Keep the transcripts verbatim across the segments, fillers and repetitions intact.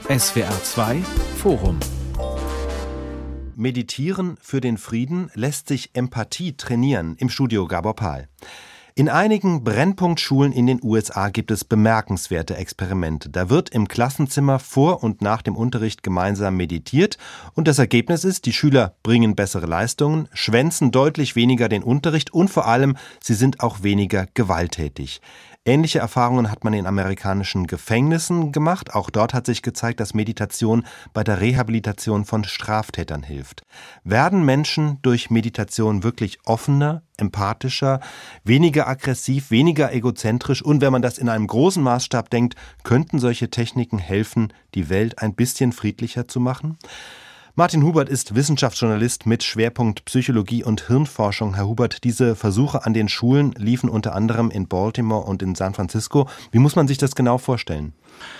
S W R zwei Forum. Meditieren für den Frieden lässt sich Empathie trainieren. Im Studio Gabor Pahl. In einigen Brennpunktschulen in den U S A gibt es bemerkenswerte Experimente. Da wird im Klassenzimmer vor und nach dem Unterricht gemeinsam meditiert und das Ergebnis ist, die Schüler bringen bessere Leistungen, schwänzen deutlich weniger den Unterricht und vor allem, sie sind auch weniger gewalttätig. Ähnliche Erfahrungen hat man in amerikanischen Gefängnissen gemacht. Auch dort hat sich gezeigt, dass Meditation bei der Rehabilitation von Straftätern hilft. Werden Menschen durch Meditation wirklich offener, empathischer, weniger aggressiv, weniger egozentrisch? Und wenn man das in einem großen Maßstab denkt, könnten solche Techniken helfen, die Welt ein bisschen friedlicher zu machen? Martin Hubert ist Wissenschaftsjournalist mit Schwerpunkt Psychologie und Hirnforschung. Herr Hubert, diese Versuche an den Schulen liefen unter anderem in Baltimore und in San Francisco. Wie muss man sich das genau vorstellen?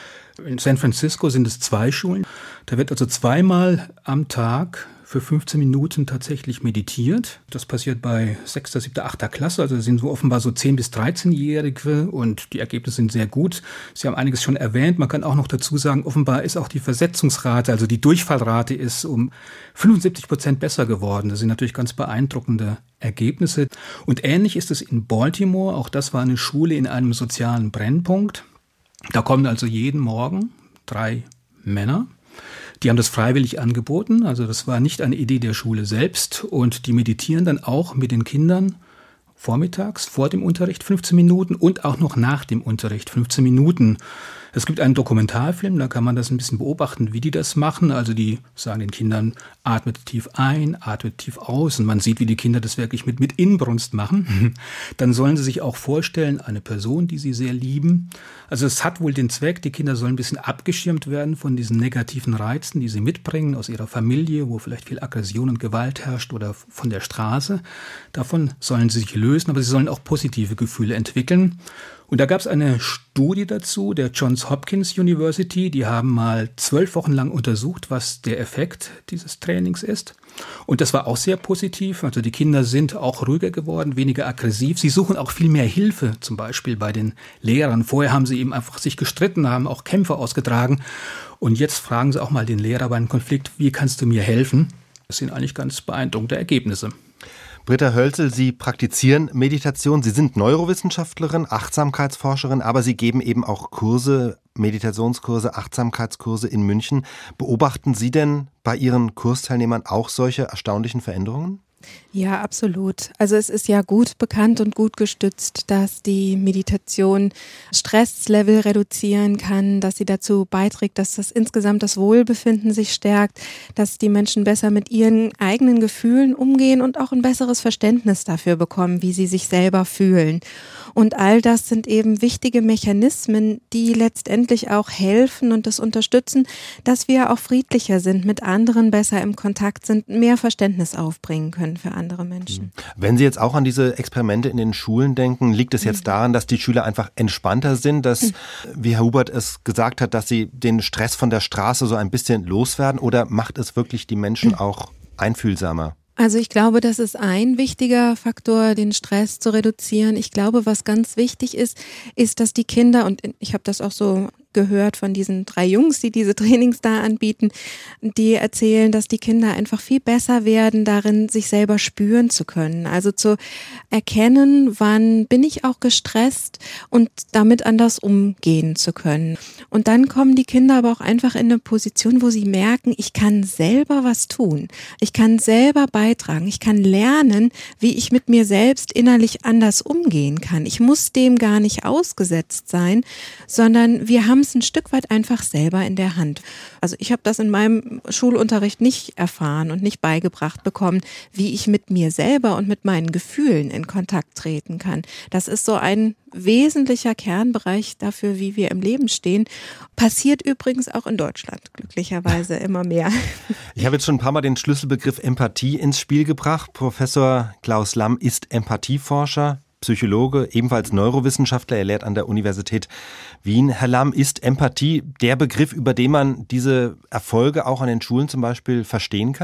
In San Francisco sind es zwei Schulen. Da wird also zweimal am Tag für fünfzehn Minuten tatsächlich meditiert. Das passiert bei sechster, siebter, achter Klasse. Also das sind so offenbar so zehn- bis dreizehnjährige und die Ergebnisse sind sehr gut. Sie haben einiges schon erwähnt. Man kann auch noch dazu sagen, offenbar ist auch die Versetzungsrate, also die Durchfallrate ist um fünfundsiebzig Prozent besser geworden. Das sind natürlich ganz beeindruckende Ergebnisse. Und ähnlich ist es in Baltimore. Auch das war eine Schule in einem sozialen Brennpunkt. Da kommen also jeden Morgen drei Männer. Die haben das freiwillig angeboten, also das war nicht eine Idee der Schule selbst und die meditieren dann auch mit den Kindern vormittags vor dem Unterricht fünfzehn Minuten und auch noch nach dem Unterricht fünfzehn Minuten. Es gibt einen Dokumentarfilm, da kann man das ein bisschen beobachten, wie die das machen. Also die sagen den Kindern, atmet tief ein, atmet tief aus. Und man sieht, wie die Kinder das wirklich mit, mit Inbrunst machen. Dann sollen sie sich auch vorstellen, eine Person, die sie sehr lieben. Also es hat wohl den Zweck, die Kinder sollen ein bisschen abgeschirmt werden von diesen negativen Reizen, die sie mitbringen aus ihrer Familie, wo vielleicht viel Aggression und Gewalt herrscht oder von der Straße. Davon sollen sie sich lösen, aber sie sollen auch positive Gefühle entwickeln. Und da gab es eine Studie dazu, der Johns Hopkins University. Die haben mal zwölf Wochen lang untersucht, was der Effekt dieses Trainings ist. Und das war auch sehr positiv. Also die Kinder sind auch ruhiger geworden, weniger aggressiv. Sie suchen auch viel mehr Hilfe, zum Beispiel bei den Lehrern. Vorher haben sie eben einfach sich gestritten, haben auch Kämpfe ausgetragen. Und jetzt fragen sie auch mal den Lehrer bei einem Konflikt, wie kannst du mir helfen? Das sind eigentlich ganz beeindruckende Ergebnisse. Britta Hölzel, Sie praktizieren Meditation. Sie sind Neurowissenschaftlerin, Achtsamkeitsforscherin, aber Sie geben eben auch Kurse, Meditationskurse, Achtsamkeitskurse in München. Beobachten Sie denn bei Ihren Kursteilnehmern auch solche erstaunlichen Veränderungen? Ja, absolut. Also es ist ja gut bekannt und gut gestützt, dass die Meditation Stresslevel reduzieren kann, dass sie dazu beiträgt, dass das insgesamt das Wohlbefinden sich stärkt, dass die Menschen besser mit ihren eigenen Gefühlen umgehen und auch ein besseres Verständnis dafür bekommen, wie sie sich selber fühlen. Und all das sind eben wichtige Mechanismen, die letztendlich auch helfen und das unterstützen, dass wir auch friedlicher sind, mit anderen besser im Kontakt sind, mehr Verständnis aufbringen können für andere Menschen. Wenn Sie jetzt auch an diese Experimente in den Schulen denken, liegt es jetzt daran, dass die Schüler einfach entspannter sind, dass, wie Herr Hubert es gesagt hat, dass sie den Stress von der Straße so ein bisschen loswerden, oder macht es wirklich die Menschen auch einfühlsamer? Also ich glaube, das ist ein wichtiger Faktor, den Stress zu reduzieren. Ich glaube, was ganz wichtig ist, ist, dass die Kinder, und ich habe das auch so gehört von diesen drei Jungs, die diese Trainings da anbieten, die erzählen, dass die Kinder einfach viel besser werden darin, sich selber spüren zu können. Also zu erkennen, wann bin ich auch gestresst und damit anders umgehen zu können. Und dann kommen die Kinder aber auch einfach in eine Position, wo sie merken, ich kann selber was tun. Ich kann selber beitragen. Ich kann lernen, wie ich mit mir selbst innerlich anders umgehen kann. Ich muss dem gar nicht ausgesetzt sein, sondern wir haben es ein Stück weit einfach selber in der Hand. Also ich habe das in meinem Schulunterricht nicht erfahren und nicht beigebracht bekommen, wie ich mit mir selber und mit meinen Gefühlen in Kontakt treten kann. Das ist so ein wesentlicher Kernbereich dafür, wie wir im Leben stehen. Passiert übrigens auch in Deutschland, glücklicherweise immer mehr. Ich habe jetzt schon ein paar Mal den Schlüsselbegriff Empathie ins Spiel gebracht. Professor Klaus Lamm ist Empathieforscher, Psychologe, ebenfalls Neurowissenschaftler. Er lehrt an der Universität Wien. Herr Lamm, ist Empathie der Begriff, über den man diese Erfolge auch an den Schulen zum Beispiel verstehen kann?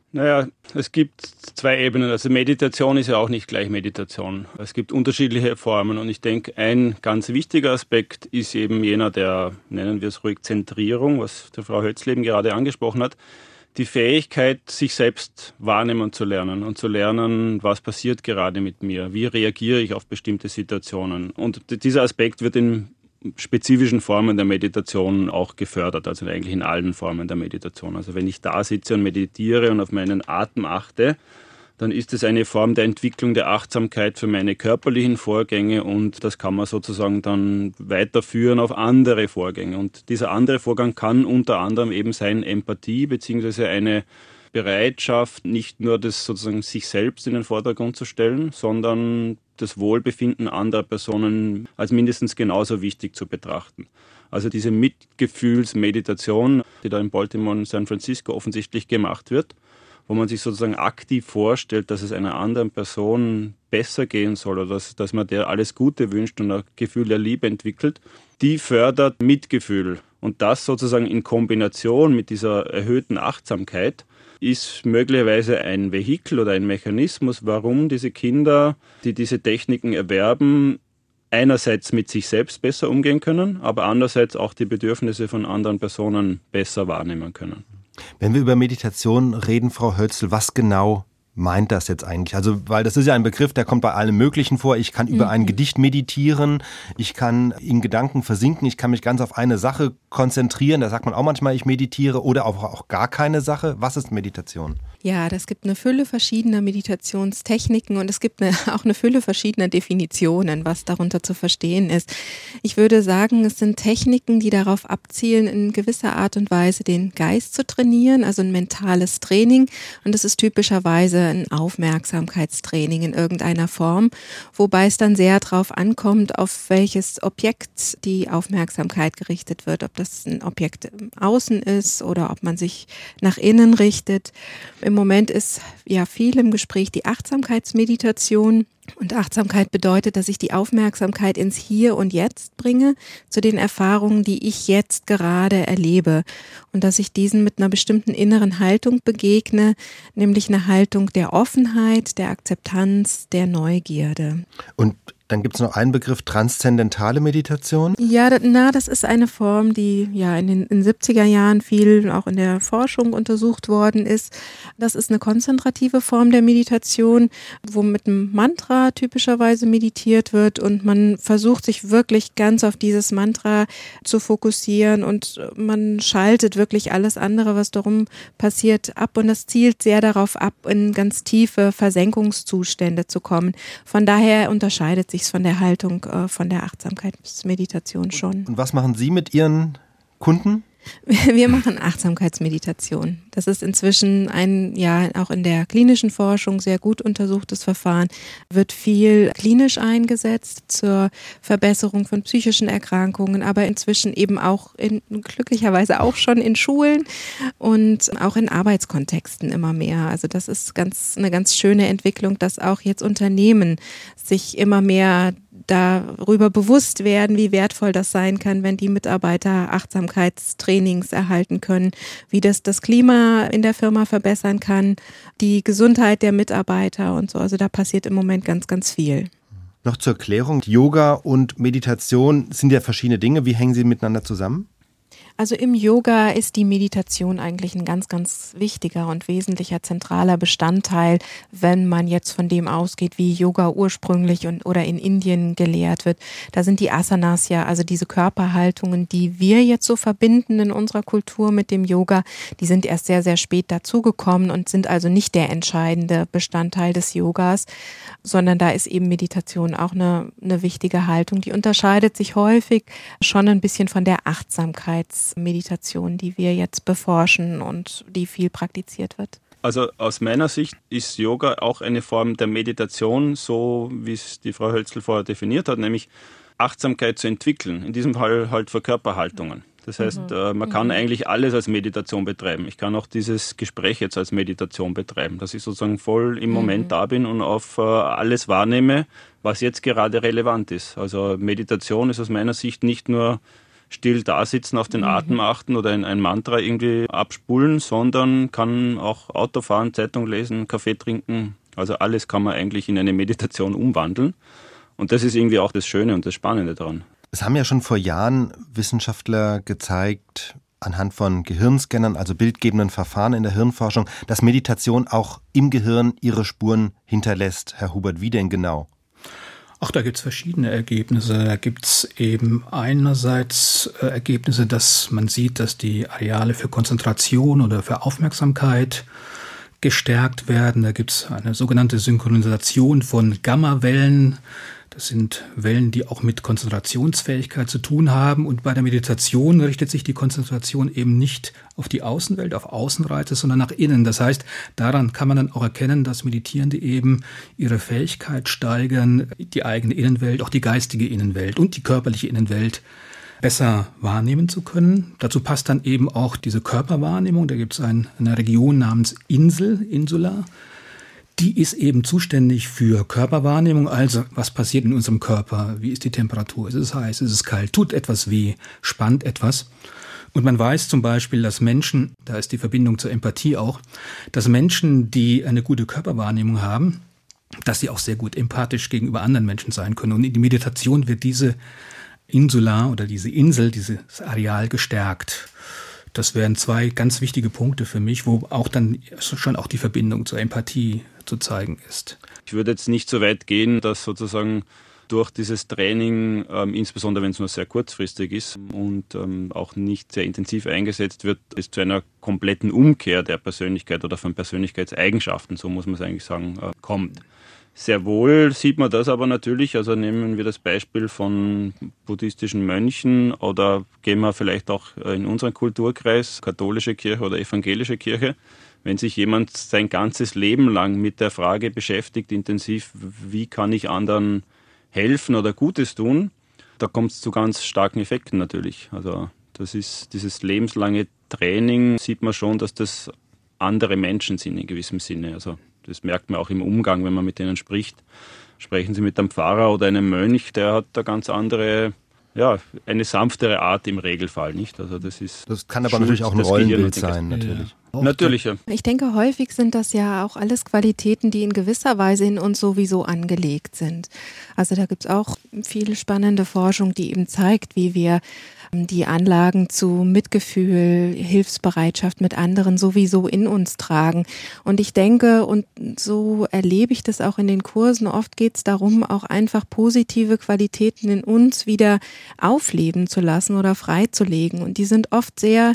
Naja, es gibt zwei Ebenen. Also Meditation ist ja auch nicht gleich Meditation. Es gibt unterschiedliche Formen und ich denke, ein ganz wichtiger Aspekt ist eben jener der, nennen wir es ruhig, Zentrierung, was die Frau Hötzl eben gerade angesprochen hat. Die Fähigkeit, sich selbst wahrnehmen zu lernen und zu lernen, was passiert gerade mit mir, wie reagiere ich auf bestimmte Situationen. Und dieser Aspekt wird in spezifischen Formen der Meditation auch gefördert, also eigentlich in allen Formen der Meditation. Also wenn ich da sitze und meditiere und auf meinen Atem achte, dann ist es eine Form der Entwicklung der Achtsamkeit für meine körperlichen Vorgänge und das kann man sozusagen dann weiterführen auf andere Vorgänge. Und dieser andere Vorgang kann unter anderem eben sein Empathie beziehungsweise eine Bereitschaft, nicht nur das sozusagen sich selbst in den Vordergrund zu stellen, sondern das Wohlbefinden anderer Personen als mindestens genauso wichtig zu betrachten. Also diese Mitgefühlsmeditation, die da in Baltimore und San Francisco offensichtlich gemacht wird, wo man sich sozusagen aktiv vorstellt, dass es einer anderen Person besser gehen soll oder dass, dass man der alles Gute wünscht und ein Gefühl der Liebe entwickelt, die fördert Mitgefühl. Und das sozusagen in Kombination mit dieser erhöhten Achtsamkeit ist möglicherweise ein Vehikel oder ein Mechanismus, warum diese Kinder, die diese Techniken erwerben, einerseits mit sich selbst besser umgehen können, aber andererseits auch die Bedürfnisse von anderen Personen besser wahrnehmen können. Wenn wir über Meditation reden, Frau Hötzl, was genau meint das jetzt eigentlich? Also, weil das ist ja ein Begriff, der kommt bei allem Möglichen vor. Ich kann über mhm. ein Gedicht meditieren, ich kann in Gedanken versinken, ich kann mich ganz auf eine Sache konzentrieren. Da sagt man auch manchmal, ich meditiere oder auch, auch gar keine Sache. Was ist Meditation? Ja, das gibt eine Fülle verschiedener Meditationstechniken und es gibt eine, auch eine Fülle verschiedener Definitionen, was darunter zu verstehen ist. Ich würde sagen, es sind Techniken, die darauf abzielen, in gewisser Art und Weise den Geist zu trainieren, also ein mentales Training. Und das ist typischerweise ein Aufmerksamkeitstraining in irgendeiner Form, wobei es dann sehr darauf ankommt, auf welches Objekt die Aufmerksamkeit gerichtet wird, ob das ein Objekt im Außen ist oder ob man sich nach innen richtet. Im Moment ist ja viel im Gespräch die Achtsamkeitsmeditation. Und Achtsamkeit bedeutet, dass ich die Aufmerksamkeit ins Hier und Jetzt bringe, zu den Erfahrungen, die ich jetzt gerade erlebe. Und dass ich diesen mit einer bestimmten inneren Haltung begegne, nämlich eine Haltung der Offenheit, der Akzeptanz, der Neugierde. Und dann gibt es noch einen Begriff, transzendentale Meditation. Ja, na, das ist eine Form, die ja in den in siebziger Jahren viel auch in der Forschung untersucht worden ist. Das ist eine konzentrative Form der Meditation, wo mit einem Mantra typischerweise meditiert wird und man versucht sich wirklich ganz auf dieses Mantra zu fokussieren und man schaltet wirklich alles andere, was darum passiert, ab und das zielt sehr darauf ab, in ganz tiefe Versenkungszustände zu kommen. Von daher unterscheidet sich von der Haltung, äh, von der Achtsamkeitsmeditation schon. Und was machen Sie mit Ihren Kunden? Wir machen Achtsamkeitsmeditation. Das ist inzwischen ein, ja, auch in der klinischen Forschung sehr gut untersuchtes Verfahren, wird viel klinisch eingesetzt zur Verbesserung von psychischen Erkrankungen, aber inzwischen eben auch in, glücklicherweise auch schon in Schulen und auch in Arbeitskontexten immer mehr. Also das ist ganz, eine ganz schöne Entwicklung, dass auch jetzt Unternehmen sich immer mehr darüber bewusst werden, wie wertvoll das sein kann, wenn die Mitarbeiter Achtsamkeitstrainings erhalten können, wie das das Klima in der Firma verbessern kann, die Gesundheit der Mitarbeiter und so. Also da passiert im Moment ganz, ganz viel. Noch zur Klärung, Yoga und Meditation sind ja verschiedene Dinge. Wie hängen sie miteinander zusammen? Also im Yoga ist die Meditation eigentlich ein ganz, ganz wichtiger und wesentlicher zentraler Bestandteil, wenn man jetzt von dem ausgeht, wie Yoga ursprünglich und oder in Indien gelehrt wird. Da sind die Asanas ja, also diese Körperhaltungen, die wir jetzt so verbinden in unserer Kultur mit dem Yoga, die sind erst sehr, sehr spät dazugekommen und sind also nicht der entscheidende Bestandteil des Yogas, sondern da ist eben Meditation auch eine, eine wichtige Haltung. Die unterscheidet sich häufig schon ein bisschen von der Achtsamkeits Meditation, die wir jetzt beforschen und die viel praktiziert wird. Also aus meiner Sicht ist Yoga auch eine Form der Meditation, so wie es die Frau Hötzl vorher definiert hat, nämlich Achtsamkeit zu entwickeln, in diesem Fall halt für Körperhaltungen. Das heißt, mhm. man kann mhm. eigentlich alles als Meditation betreiben. Ich kann auch dieses Gespräch jetzt als Meditation betreiben, dass ich sozusagen voll im Moment mhm. da bin und auf alles wahrnehme, was jetzt gerade relevant ist. Also Meditation ist aus meiner Sicht nicht nur still da sitzen, auf den Atem achten oder ein, ein Mantra irgendwie abspulen, sondern kann auch Auto fahren, Zeitung lesen, Kaffee trinken. Also alles kann man eigentlich in eine Meditation umwandeln. Und das ist irgendwie auch das Schöne und das Spannende daran. Es haben ja schon vor Jahren Wissenschaftler gezeigt, anhand von Gehirnscannern, also bildgebenden Verfahren in der Hirnforschung, dass Meditation auch im Gehirn ihre Spuren hinterlässt. Herr Hubert, wie denn genau? Ach, da gibt's verschiedene Ergebnisse. Da gibt's eben einerseits äh, Ergebnisse, dass man sieht, dass die Areale für Konzentration oder für Aufmerksamkeit gestärkt werden. Da gibt's eine sogenannte Synchronisation von Gammawellen. Das sind Wellen, die auch mit Konzentrationsfähigkeit zu tun haben. Und bei der Meditation richtet sich die Konzentration eben nicht auf die Außenwelt, auf Außenreize, sondern nach innen. Das heißt, daran kann man dann auch erkennen, dass Meditierende eben ihre Fähigkeit steigern, die eigene Innenwelt, auch die geistige Innenwelt und die körperliche Innenwelt besser wahrnehmen zu können. Dazu passt dann eben auch diese Körperwahrnehmung. Da gibt es ein, eine Region namens Insel, Insula. Die ist eben zuständig für Körperwahrnehmung, also was passiert in unserem Körper, wie ist die Temperatur, ist es heiß, ist es kalt, tut etwas weh, spannt etwas. Und man weiß zum Beispiel, dass Menschen, da ist die Verbindung zur Empathie auch, dass Menschen, die eine gute Körperwahrnehmung haben, dass sie auch sehr gut empathisch gegenüber anderen Menschen sein können. Und in die Meditation wird diese Insula oder diese Insel, dieses Areal gestärkt. Das wären zwei ganz wichtige Punkte für mich, wo auch dann schon auch die Verbindung zur Empathie zu zeigen ist. Ich würde jetzt nicht so weit gehen, dass sozusagen durch dieses Training, ähm, insbesondere wenn es nur sehr kurzfristig ist und ähm, auch nicht sehr intensiv eingesetzt wird, es zu einer kompletten Umkehr der Persönlichkeit oder von Persönlichkeitseigenschaften, so muss man es eigentlich sagen, äh, kommt. Sehr wohl sieht man das aber natürlich, also nehmen wir das Beispiel von buddhistischen Mönchen oder gehen wir vielleicht auch in unseren Kulturkreis, katholische Kirche oder evangelische Kirche. Wenn sich jemand sein ganzes Leben lang mit der Frage beschäftigt, intensiv, wie kann ich anderen helfen oder Gutes tun, da kommt es zu ganz starken Effekten natürlich. Also das ist dieses lebenslange Training, sieht man schon, dass das andere Menschen sind in gewissem Sinne. Also das merkt man auch im Umgang, wenn man mit denen spricht. Sprechen Sie mit einem Pfarrer oder einem Mönch, der hat eine ganz andere, ja, eine sanftere Art im Regelfall, nicht? Also das ist. Das kann aber natürlich auch ein Rollenbild sein, natürlich. Ja. Natürlich, ja. Ich denke, häufig sind das ja auch alles Qualitäten, die in gewisser Weise in uns sowieso angelegt sind. Also da gibt es auch viel spannende Forschung, die eben zeigt, wie wir die Anlagen zu Mitgefühl, Hilfsbereitschaft mit anderen sowieso in uns tragen. Und ich denke, und so erlebe ich das auch in den Kursen, oft geht es darum, auch einfach positive Qualitäten in uns wieder aufleben zu lassen oder freizulegen. Und die sind oft sehr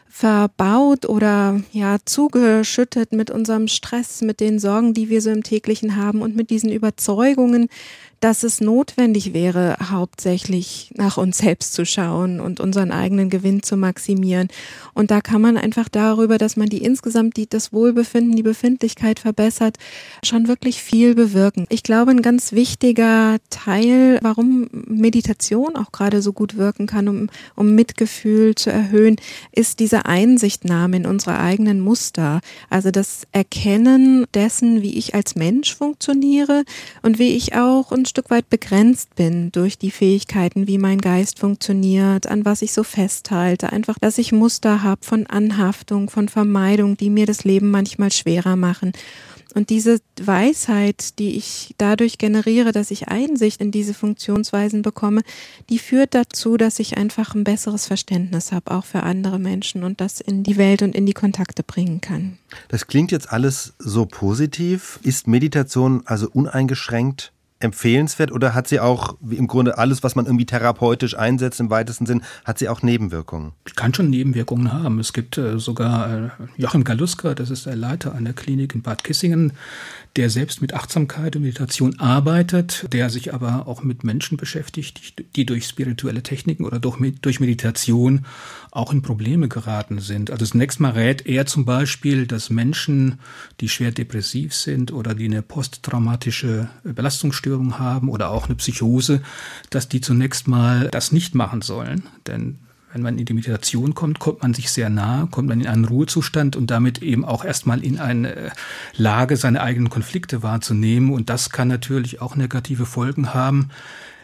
verbaut oder ja zugeschüttet mit unserem Stress, mit den Sorgen, die wir so im täglichen haben und mit diesen Überzeugungen, dass es notwendig wäre, hauptsächlich nach uns selbst zu schauen und unseren eigenen Gewinn zu maximieren. Und da kann man einfach darüber, dass man die insgesamt die, das Wohlbefinden, die Befindlichkeit verbessert, schon wirklich viel bewirken. Ich glaube, ein ganz wichtiger Teil, warum Meditation auch gerade so gut wirken kann, um, um Mitgefühl zu erhöhen, ist diese Einsichtnahme in unsere eigenen Muster. Also das Erkennen dessen, wie ich als Mensch funktioniere und wie ich auch ein Stück weit begrenzt bin durch die Fähigkeiten, wie mein Geist funktioniert, an was ich so festhalte. Einfach, dass ich Muster habe von Anhaftung, von Vermeidung, die mir das Leben manchmal schwerer machen. Und diese Weisheit, die ich dadurch generiere, dass ich Einsicht in diese Funktionsweisen bekomme, die führt dazu, dass ich einfach ein besseres Verständnis habe, auch für andere Menschen und das in die Welt und in die Kontakte bringen kann. Das klingt jetzt alles so positiv. Ist Meditation also uneingeschränkt empfehlenswert oder hat sie auch, wie im Grunde alles, was man irgendwie therapeutisch einsetzt im weitesten Sinn, hat sie auch Nebenwirkungen? Kann schon Nebenwirkungen haben. Es gibt äh, sogar äh, Joachim Galuska, das ist der Leiter an der Klinik in Bad Kissingen, der selbst mit Achtsamkeit und Meditation arbeitet, der sich aber auch mit Menschen beschäftigt, die, die durch spirituelle Techniken oder durch, durch Meditation auch in Probleme geraten sind. Also zunächst mal rät er zum Beispiel, dass Menschen, die schwer depressiv sind oder die eine posttraumatische Belastungsstörung haben oder auch eine Psychose, dass die zunächst mal das nicht machen sollen. Denn wenn man in die Meditation kommt, kommt man sich sehr nah, kommt man in einen Ruhezustand und damit eben auch erstmal in eine Lage, seine eigenen Konflikte wahrzunehmen. Und das kann natürlich auch negative Folgen haben.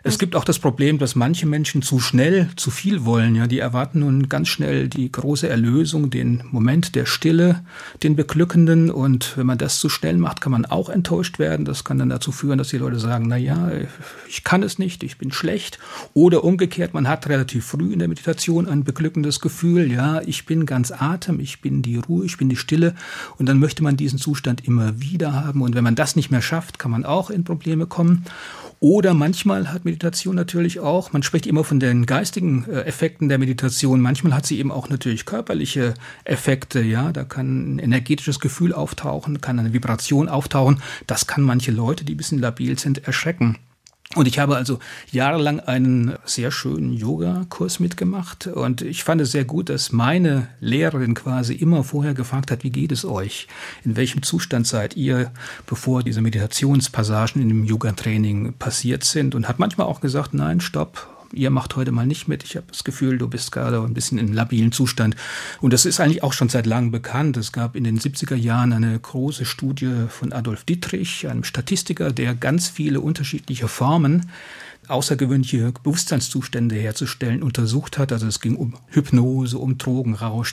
Es gibt auch das Problem, dass manche Menschen zu schnell zu viel wollen. Ja, die erwarten nun ganz schnell die große Erlösung, den Moment der Stille, den beglückenden. Und wenn man das zu schnell macht, kann man auch enttäuscht werden. Das kann dann dazu führen, dass die Leute sagen, na ja, ich kann es nicht, ich bin schlecht. Oder umgekehrt, man hat relativ früh in der Meditation ein beglückendes Gefühl. Ja, ich bin ganz Atem, ich bin die Ruhe, ich bin die Stille. Und dann möchte man diesen Zustand immer wieder haben. Und wenn man das nicht mehr schafft, kann man auch in Probleme kommen. Oder manchmal hat Meditation natürlich auch, man spricht immer von den geistigen äh, Effekten der Meditation, manchmal hat sie eben auch natürlich körperliche Effekte, ja, da kann ein energetisches Gefühl auftauchen, kann eine Vibration auftauchen, das kann manche Leute, die ein bisschen labil sind, erschrecken. Und ich habe also jahrelang einen sehr schönen Yoga-Kurs mitgemacht und ich fand es sehr gut, dass meine Lehrerin quasi immer vorher gefragt hat, wie geht es euch? In welchem Zustand seid ihr, bevor diese Meditationspassagen in dem Yoga-Training passiert sind? Und hat manchmal auch gesagt, nein, stopp. Ihr macht heute mal nicht mit. Ich habe das Gefühl, du bist gerade ein bisschen in einem labilen Zustand. Und das ist eigentlich auch schon seit langem bekannt. Es gab in den siebziger Jahren eine große Studie von Adolf Dittrich, einem Statistiker, der ganz viele unterschiedliche Formen, außergewöhnliche Bewusstseinszustände herzustellen, untersucht hat. Also es ging um Hypnose, um Drogenrausch,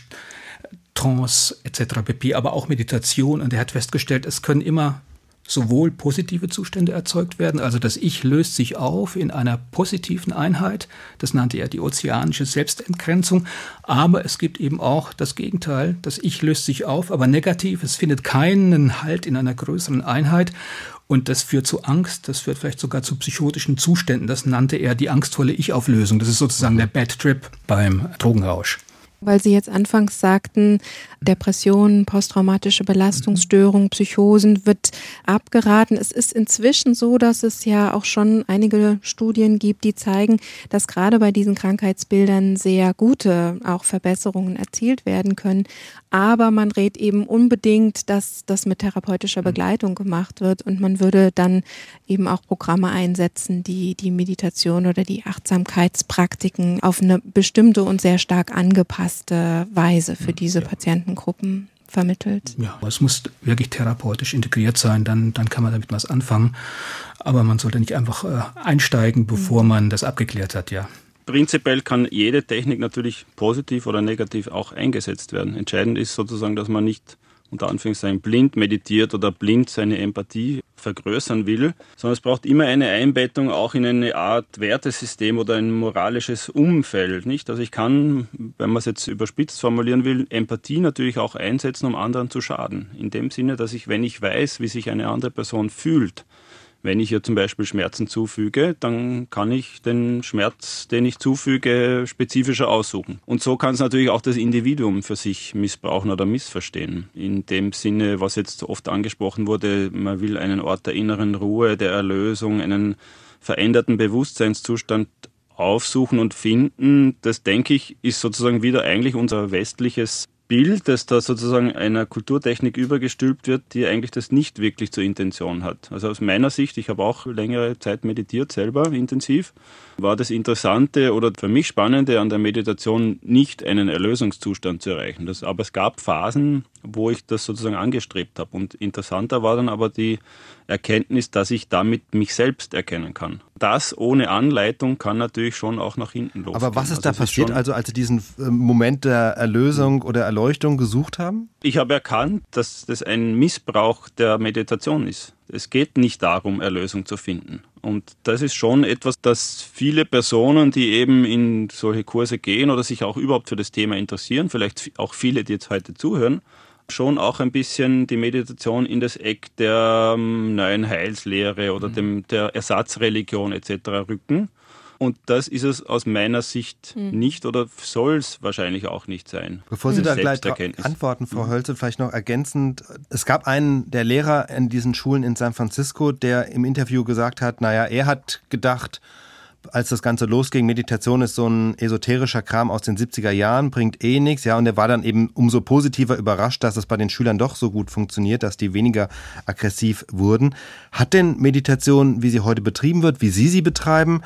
Trance et cetera pp., aber auch Meditation. Und er hat festgestellt, es können immer sowohl positive Zustände erzeugt werden, also das Ich löst sich auf in einer positiven Einheit, das nannte er die ozeanische Selbstentgrenzung, aber es gibt eben auch das Gegenteil, das Ich löst sich auf, aber negativ, es findet keinen Halt in einer größeren Einheit und das führt zu Angst, das führt vielleicht sogar zu psychotischen Zuständen, das nannte er die angstvolle Ich-Auflösung, das ist sozusagen der Bad Trip beim Drogenrausch. Weil Sie jetzt anfangs sagten, Depressionen, posttraumatische Belastungsstörungen, Psychosen wird abgeraten. Es ist inzwischen so, dass es ja auch schon einige Studien gibt, die zeigen, dass gerade bei diesen Krankheitsbildern sehr gute auch Verbesserungen erzielt werden können. Aber man rät eben unbedingt, dass das mit therapeutischer Begleitung gemacht wird und man würde dann eben auch Programme einsetzen, die die Meditation oder die Achtsamkeitspraktiken auf eine bestimmte und sehr stark angepasste Weise für diese Patientengruppen vermittelt. Ja, es muss wirklich therapeutisch integriert sein, dann, dann kann man damit was anfangen. Aber man sollte nicht einfach äh, einsteigen, bevor man das abgeklärt hat, ja. Prinzipiell kann jede Technik natürlich positiv oder negativ auch eingesetzt werden. Entscheidend ist sozusagen, dass man nicht unter Anführungszeichen blind meditiert oder blind seine Empathie vergrößern will, sondern es braucht immer eine Einbettung auch in eine Art Wertesystem oder ein moralisches Umfeld, nicht? Also ich kann, wenn man es jetzt überspitzt formulieren will, Empathie natürlich auch einsetzen, um anderen zu schaden. In dem Sinne, dass ich, wenn ich weiß, wie sich eine andere Person fühlt, wenn ich ihr zum Beispiel Schmerzen zufüge, dann kann ich den Schmerz, den ich zufüge, spezifischer aussuchen. Und so kann es natürlich auch das Individuum für sich missbrauchen oder missverstehen. In dem Sinne, was jetzt oft angesprochen wurde, man will einen Ort der inneren Ruhe, der Erlösung, einen veränderten Bewusstseinszustand aufsuchen und finden. Das, denke ich, ist sozusagen wieder eigentlich unser westliches Bild, das da sozusagen einer Kulturtechnik übergestülpt wird, die eigentlich das nicht wirklich zur Intention hat. Also aus meiner Sicht, ich habe auch längere Zeit meditiert, selber intensiv, war das Interessante oder für mich Spannende an der Meditation nicht einen Erlösungszustand zu erreichen. Das, aber es gab Phasen, wo ich das sozusagen angestrebt habe. Und interessanter war dann aber die Erkenntnis, dass ich damit mich selbst erkennen kann. Das ohne Anleitung kann natürlich schon auch nach hinten losgehen. Aber was ist da also passiert, ist also als Sie diesen Moment der Erlösung oder Erleuchtung gesucht haben? Ich habe erkannt, dass das ein Missbrauch der Meditation ist. Es geht nicht darum, Erlösung zu finden. Und das ist schon etwas, das viele Personen, die eben in solche Kurse gehen oder sich auch überhaupt für das Thema interessieren, vielleicht auch viele, die jetzt heute zuhören, schon auch ein bisschen die Meditation in das Eck der ähm, neuen Heilslehre oder dem, der Ersatzreligion et cetera rücken. Und das ist es aus meiner Sicht mhm. nicht oder soll es wahrscheinlich auch nicht sein. Bevor Sie da gleich antworten, Frau Hölzel, vielleicht noch ergänzend. Es gab einen der Lehrer in diesen Schulen in San Francisco, der im Interview gesagt hat, naja, er hat gedacht, als das Ganze losging, Meditation ist so ein esoterischer Kram aus den siebziger Jahren, bringt eh nichts. Ja, und er war dann eben umso positiver überrascht, dass es bei den Schülern doch so gut funktioniert, dass die weniger aggressiv wurden. Hat denn Meditation, wie sie heute betrieben wird, wie Sie sie betreiben,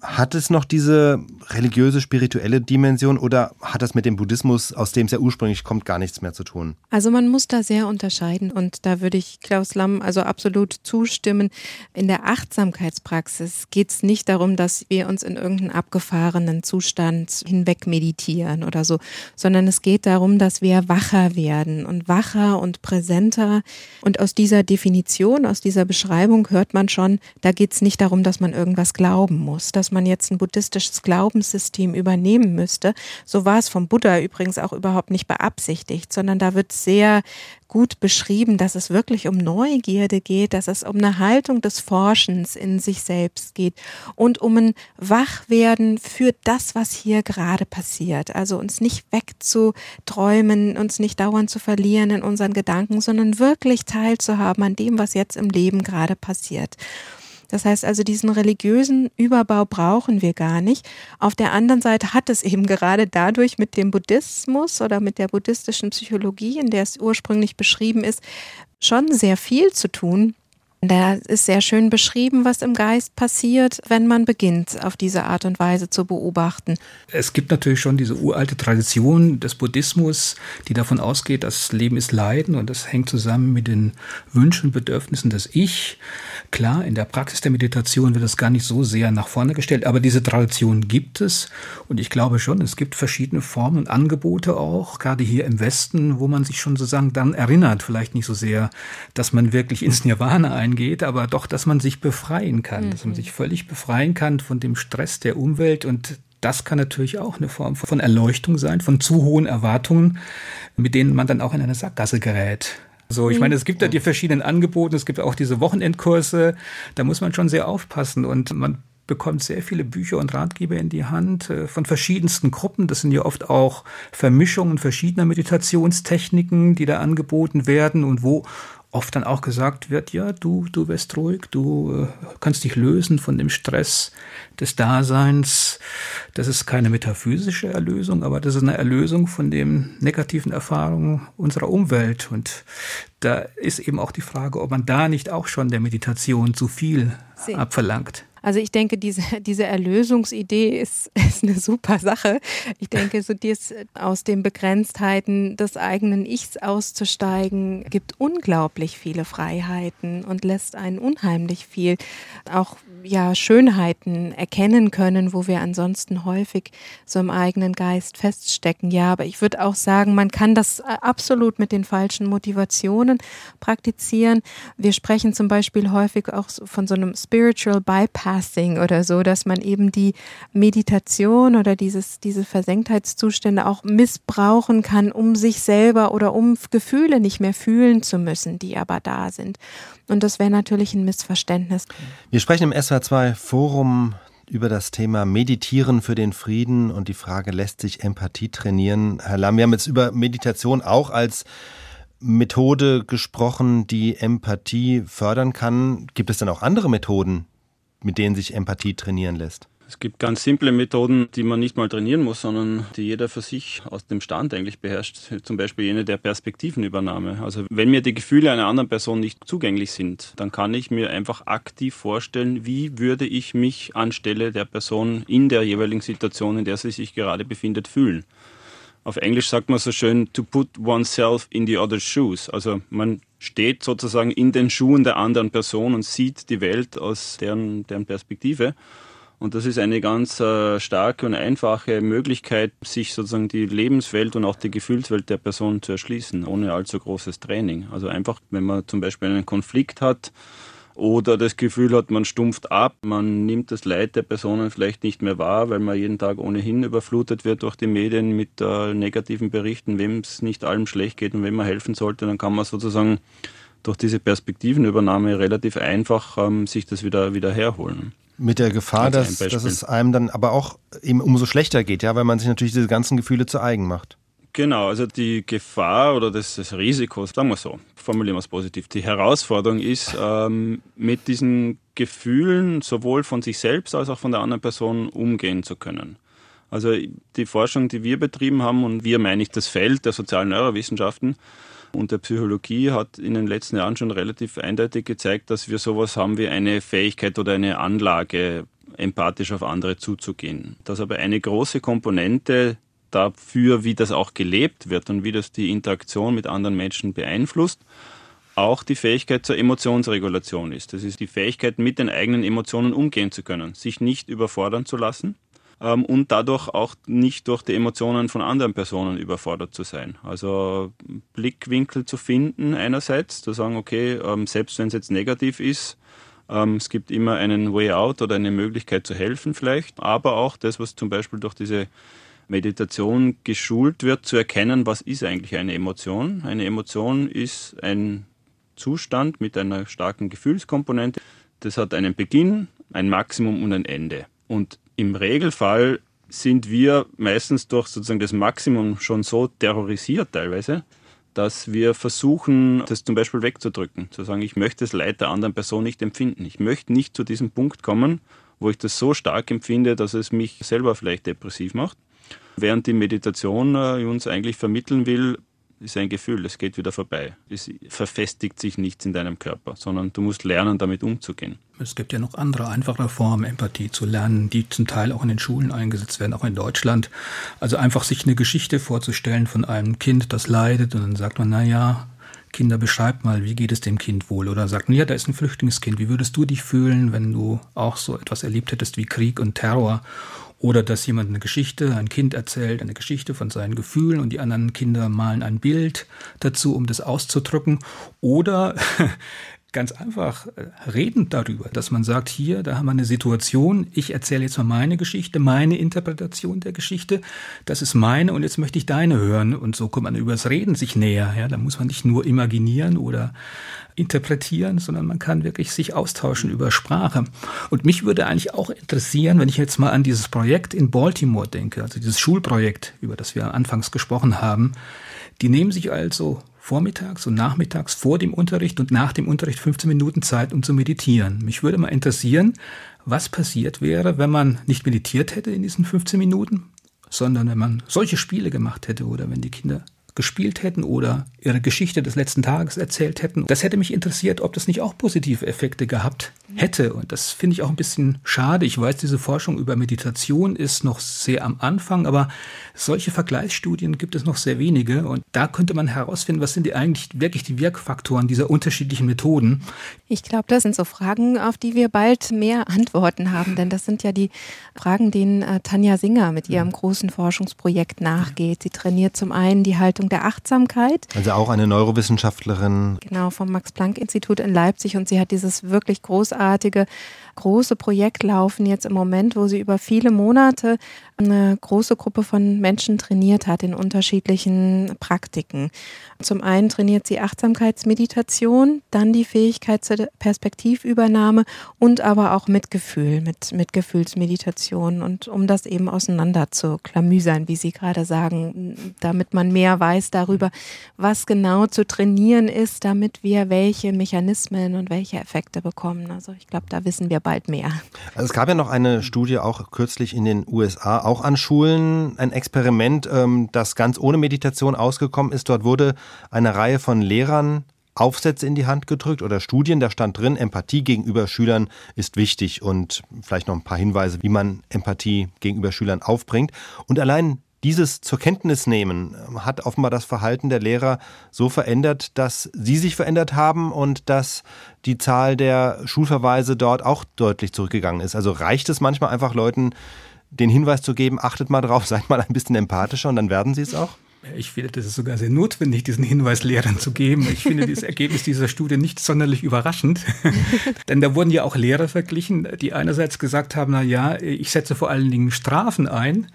Hat es noch diese religiöse, spirituelle Dimension oder hat das mit dem Buddhismus, aus dem es ja ursprünglich kommt, gar nichts mehr zu tun? Also man muss da sehr unterscheiden und da würde ich Klaus Lamm also absolut zustimmen. In der Achtsamkeitspraxis geht es nicht darum, dass wir uns in irgendeinen abgefahrenen Zustand hinweg meditieren oder so, sondern es geht darum, dass wir wacher werden und wacher und präsenter. Und aus dieser Definition, aus dieser Beschreibung hört man schon, da geht es nicht darum, dass man irgendwas glauben muss, dass man jetzt ein buddhistisches Glaubenssystem übernehmen müsste. So war es vom Buddha übrigens auch überhaupt nicht beabsichtigt, sondern da wird sehr gut beschrieben, dass es wirklich um Neugierde geht, dass es um eine Haltung des Forschens in sich selbst geht und um ein Wachwerden für das, was hier gerade passiert. Also uns nicht wegzuträumen, uns nicht dauernd zu verlieren in unseren Gedanken, sondern wirklich teilzuhaben an dem, was jetzt im Leben gerade passiert. Das heißt also, diesen religiösen Überbau brauchen wir gar nicht. Auf der anderen Seite hat es eben gerade dadurch mit dem Buddhismus oder mit der buddhistischen Psychologie, in der es ursprünglich beschrieben ist, schon sehr viel zu tun. Da ist sehr schön beschrieben, was im Geist passiert, wenn man beginnt, auf diese Art und Weise zu beobachten. Es gibt natürlich schon diese uralte Tradition des Buddhismus, die davon ausgeht, das Leben ist Leiden und das hängt zusammen mit den Wünschen und Bedürfnissen des Ich. Klar, in der Praxis der Meditation wird das gar nicht so sehr nach vorne gestellt, aber diese Tradition gibt es und ich glaube schon, es gibt verschiedene Formen und Angebote auch, gerade hier im Westen, wo man sich schon sozusagen dann erinnert, vielleicht nicht so sehr, dass man wirklich ins Nirvana eingeht, geht, aber doch, dass man sich befreien kann, mhm. dass man sich völlig befreien kann von dem Stress der Umwelt und das kann natürlich auch eine Form von Erleuchtung sein, von zu hohen Erwartungen, mit denen man dann auch in eine Sackgasse gerät. So, ich meine, es gibt da die verschiedenen Angebote, es gibt auch diese Wochenendkurse, da muss man schon sehr aufpassen und man bekommt sehr viele Bücher und Ratgeber in die Hand von verschiedensten Gruppen. Das sind ja oft auch Vermischungen verschiedener Meditationstechniken, die da angeboten werden und wo oft dann auch gesagt wird, ja, du, du wirst ruhig, du äh, kannst dich lösen von dem Stress des Daseins. Das ist keine metaphysische Erlösung, aber das ist eine Erlösung von den negativen Erfahrungen unserer Umwelt. Und da ist eben auch die Frage, ob man da nicht auch schon der Meditation zu viel Sie. abverlangt. Also ich denke, diese, diese Erlösungsidee ist, ist eine super Sache. Ich denke, so dies aus den Begrenztheiten des eigenen Ichs auszusteigen, gibt unglaublich viele Freiheiten und lässt einen unheimlich viel auch ja Schönheiten erkennen können, wo wir ansonsten häufig so im eigenen Geist feststecken. Ja, aber ich würde auch sagen, man kann das absolut mit den falschen Motivationen praktizieren. Wir sprechen zum Beispiel häufig auch von so einem Spiritual Bypassing oder so, dass man eben die Meditation oder dieses, diese Versenktheitszustände auch missbrauchen kann, um sich selber oder um Gefühle nicht mehr fühlen zu müssen, die aber da sind. Und das wäre natürlich ein Missverständnis. Wir sprechen im S W R zwei Forum über das Thema Meditieren für den Frieden und die Frage, lässt sich Empathie trainieren? Herr Lamm, wir haben jetzt über Meditation auch als Methode gesprochen, die Empathie fördern kann. Gibt es dann auch andere Methoden, mit denen sich Empathie trainieren lässt? Es gibt ganz simple Methoden, die man nicht mal trainieren muss, sondern die jeder für sich aus dem Stand eigentlich beherrscht. Zum Beispiel jene der Perspektivenübernahme. Also wenn mir die Gefühle einer anderen Person nicht zugänglich sind, dann kann ich mir einfach aktiv vorstellen, wie würde ich mich anstelle der Person in der jeweiligen Situation, in der sie sich gerade befindet, fühlen. Auf Englisch sagt man so schön, to put oneself in the other's shoes. Also man steht sozusagen in den Schuhen der anderen Person und sieht die Welt aus deren, deren Perspektive. Und das ist eine ganz äh, starke und einfache Möglichkeit, sich sozusagen die Lebenswelt und auch die Gefühlswelt der Person zu erschließen, ohne allzu großes Training. Also einfach, wenn man zum Beispiel einen Konflikt hat oder das Gefühl hat, man stumpft ab, man nimmt das Leid der Personen vielleicht nicht mehr wahr, weil man jeden Tag ohnehin überflutet wird durch die Medien mit äh, negativen Berichten, wem es nicht allem schlecht geht und wem man helfen sollte, dann kann man sozusagen durch diese Perspektivenübernahme relativ einfach ähm, sich das wieder, wieder herholen. Mit der Gefahr, dass, dass es einem dann aber auch eben umso schlechter geht, ja, weil man sich natürlich diese ganzen Gefühle zu eigen macht. Genau, also die Gefahr oder das, das Risiko, sagen wir so, formulieren wir es positiv, die Herausforderung ist, ähm, mit diesen Gefühlen sowohl von sich selbst als auch von der anderen Person umgehen zu können. Also die Forschung, die wir betrieben haben, und wir meine ich das Feld der sozialen Neurowissenschaften und der Psychologie, hat in den letzten Jahren schon relativ eindeutig gezeigt, dass wir sowas haben wie eine Fähigkeit oder eine Anlage, empathisch auf andere zuzugehen. Das ist aber eine große Komponente dafür, wie das auch gelebt wird und wie das die Interaktion mit anderen Menschen beeinflusst, auch die Fähigkeit zur Emotionsregulation ist. Das ist die Fähigkeit, mit den eigenen Emotionen umgehen zu können, sich nicht überfordern zu lassen ähm, und dadurch auch nicht durch die Emotionen von anderen Personen überfordert zu sein. Also Blickwinkel zu finden einerseits, zu sagen, okay, ähm, selbst wenn es jetzt negativ ist, ähm, es gibt immer einen Way out oder eine Möglichkeit zu helfen vielleicht, aber auch das, was zum Beispiel durch diese Meditation geschult wird, zu erkennen, was ist eigentlich eine Emotion. Eine Emotion ist ein Zustand mit einer starken Gefühlskomponente. Das hat einen Beginn, ein Maximum und ein Ende. Und im Regelfall sind wir meistens durch sozusagen das Maximum schon so terrorisiert teilweise, dass wir versuchen, das zum Beispiel wegzudrücken. Zu sagen, ich möchte das Leid der anderen Person nicht empfinden. Ich möchte nicht zu diesem Punkt kommen, wo ich das so stark empfinde, dass es mich selber vielleicht depressiv macht. Während die Meditation äh, uns eigentlich vermitteln will, ist ein Gefühl, es geht wieder vorbei. Es verfestigt sich nichts in deinem Körper, sondern du musst lernen, damit umzugehen. Es gibt ja noch andere, einfache Formen, Empathie zu lernen, die zum Teil auch in den Schulen eingesetzt werden, auch in Deutschland. Also einfach sich eine Geschichte vorzustellen von einem Kind, das leidet, und dann sagt man, na ja, Kinder, beschreib mal, wie geht es dem Kind wohl? Oder sagt man, ja, da ist ein Flüchtlingskind. Wie würdest du dich fühlen, wenn du auch so etwas erlebt hättest wie Krieg und Terror? Oder dass jemand eine Geschichte, ein Kind erzählt, eine Geschichte von seinen Gefühlen und die anderen Kinder malen ein Bild dazu, um das auszudrücken. Oder ganz einfach reden darüber, dass man sagt, hier, da haben wir eine Situation, ich erzähle jetzt mal meine Geschichte, meine Interpretation der Geschichte, das ist meine und jetzt möchte ich deine hören. Und so kommt man übers Reden sich näher. Ja, da muss man nicht nur imaginieren oder interpretieren, sondern man kann wirklich sich austauschen über Sprache. Und mich würde eigentlich auch interessieren, wenn ich jetzt mal an dieses Projekt in Baltimore denke, also dieses Schulprojekt, über das wir anfangs gesprochen haben, die nehmen sich also vormittags und nachmittags vor dem Unterricht und nach dem Unterricht fünfzehn Minuten Zeit, um zu meditieren. Mich würde mal interessieren, was passiert wäre, wenn man nicht meditiert hätte in diesen fünfzehn Minuten, sondern wenn man solche Spiele gemacht hätte oder wenn die Kinder gespielt hätten oder ihre Geschichte des letzten Tages erzählt hätten. Das hätte mich interessiert, ob das nicht auch positive Effekte gehabt hätte. Und das finde ich auch ein bisschen schade. Ich weiß, diese Forschung über Meditation ist noch sehr am Anfang, aber solche Vergleichsstudien gibt es noch sehr wenige. Und da könnte man herausfinden, was sind die eigentlich wirklich die Wirkfaktoren dieser unterschiedlichen Methoden. Ich glaube, das sind so Fragen, auf die wir bald mehr Antworten haben. Denn das sind ja die Fragen, denen äh, Tanja Singer mit ihrem großen Forschungsprojekt nachgeht. Sie trainiert zum einen die Haltung der Achtsamkeit. Also auch eine Neurowissenschaftlerin. Genau, vom Max-Planck-Institut in Leipzig. Und sie hat dieses wirklich großartige, große Projekt laufen jetzt im Moment, wo sie über viele Monate eine große Gruppe von Menschen trainiert hat in unterschiedlichen Praktiken. Zum einen trainiert sie Achtsamkeitsmeditation, dann die Fähigkeit zur Perspektivübernahme und aber auch Mitgefühl, mit Mitgefühlsmeditation. Und um das eben auseinander zu klamüsern, wie Sie gerade sagen, damit man mehr weiß darüber, was genau zu trainieren ist, damit wir welche Mechanismen und welche Effekte bekommen. Also ich glaube, da wissen wir bald mehr. Also es gab ja noch eine Studie auch kürzlich in den U S A, auch an Schulen, ein Experiment, das ganz ohne Meditation ausgekommen ist. Dort wurde eine Reihe von Lehrern Aufsätze in die Hand gedrückt oder Studien, da stand drin, Empathie gegenüber Schülern ist wichtig und vielleicht noch ein paar Hinweise, wie man Empathie gegenüber Schülern aufbringt. Und allein dieses zur Kenntnis nehmen hat offenbar das Verhalten der Lehrer so verändert, dass sie sich verändert haben und dass die Zahl der Schulverweise dort auch deutlich zurückgegangen ist. Also reicht es manchmal einfach Leuten, den Hinweis zu geben, achtet mal drauf, seid mal ein bisschen empathischer und dann werden sie es auch? Ich finde, das ist sogar sehr notwendig, diesen Hinweis Lehrern zu geben. Ich finde das Ergebnis dieser Studie nicht sonderlich überraschend. Denn da wurden ja auch Lehrer verglichen, die einerseits gesagt haben, na ja, ich setze vor allen Dingen Strafen ein,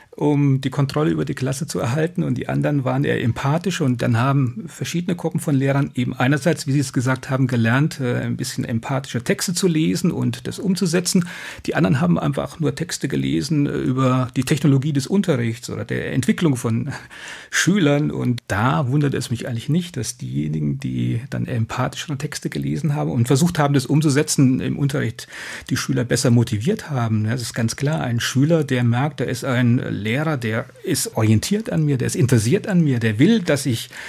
um die Kontrolle über die Klasse zu erhalten, und die anderen waren eher empathisch, und dann haben verschiedene Gruppen von Lehrern eben einerseits, wie Sie es gesagt haben, gelernt, ein bisschen empathische Texte zu lesen und das umzusetzen. Die anderen haben einfach nur Texte gelesen über die Technologie des Unterrichts oder der Entwicklung von Schülern, und da wundert es mich eigentlich nicht, dass diejenigen, die dann empathischere Texte gelesen haben und versucht haben, das umzusetzen im Unterricht, die Schüler besser motiviert haben. Das ist ganz klar, ein Schüler, der merkt, da ist ein Lehrer, der ist orientiert an mir, der ist interessiert an mir, der will, dass ich